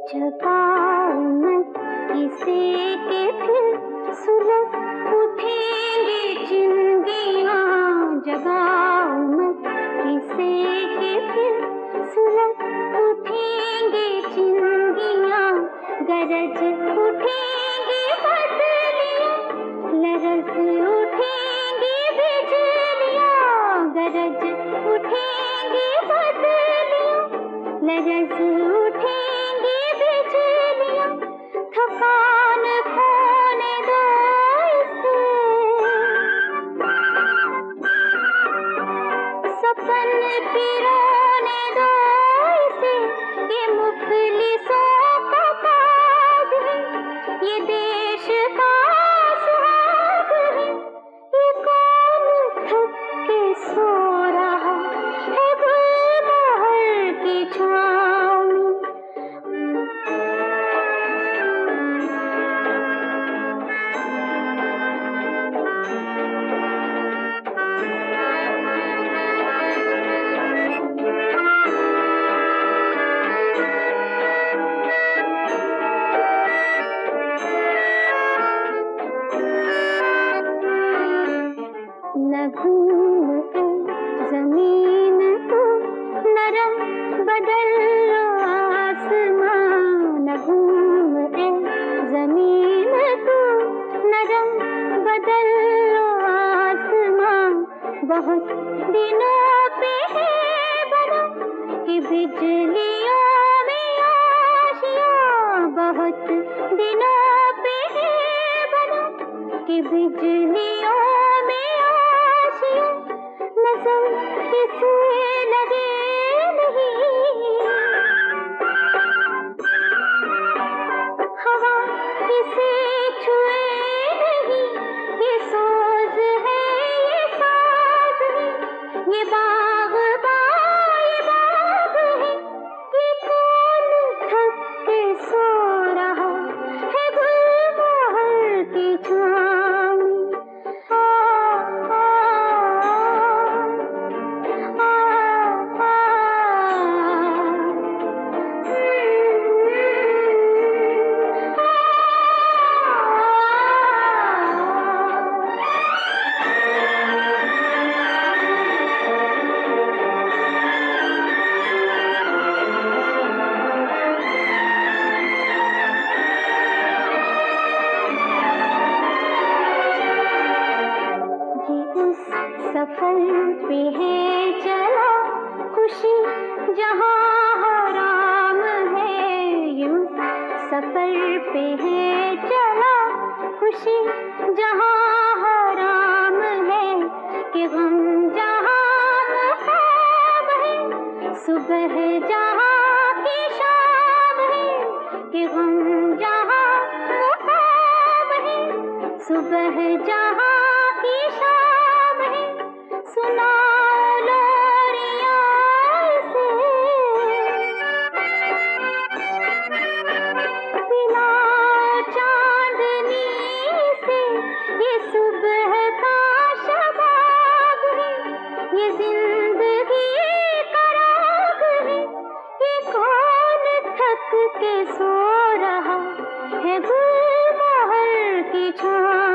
जगाऊं मैं किसे के फिर सुलग उठेंगे चिंगियां। जगाऊं मैं किसे के फिर सुलग उठेंगे चिंगियां। गरज उठेंगी बदलियां, लरज उठेंगी बिजलियां। गरज उठेंगी बदलियां, लरज उठेंगी बिजलियां। थकान खोने दो इसे, सपन पिरोने दो इसे। ये मुखलिसों का काज है, ये देश का सुहाग है। ये कौन थक के सो रहा है गुलमोहर की छाँव में। न घूम के ज़मीन को नरम बदल लो आसमां। न घूम के ज़मीन को नरम बदल लो आसमां। बहुत दिनों पे है बना कि बिजलियों में आशियाँ। बहुत दिनों पे है बना कि बिजलियों नजर किसे लगे नहीं, हवा किसे छुए नहीं। ये सोज है, ये साज है, ये बाग़बां ये बाग है। ये कौन थक के सो रहा है गुलमोहर की छाँव में। सफर पे है चला खुशी जहाँ हराम है। यूं सफर पे है चला खुशी जहाँ हराम है। कि गम जहाँ ख्वाब है, सुबह जहाँ की शाम है। कि गम जहाँ ख्वाब है, सुबह जहाँ की शाम है। सुनाओ लोरियां इसे, पिलाओ चांदनी से। ये सुबह का शबाब है, ये जिंदगी का राग है। ये कौन थक के सो रहा है गुलमोहर की छाँव।